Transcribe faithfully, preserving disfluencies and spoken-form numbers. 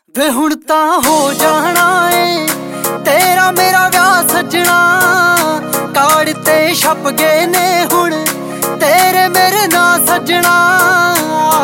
ਵੇ ਹੁਣ ਤਾਂ ਹੋ ਜਾਣਾ ਏ ਤੇਰਾ ਮੇਰਾ ਵਿਆਹ ਸੱਜਣਾ। ਕਾਰਡ ਤੇ ਛਪ ਗਏ ਨੇ ਹੁਣ ਤੇਰੇ ਮੇਰੇ ਨਾਂ ਸੱਜਣਾ।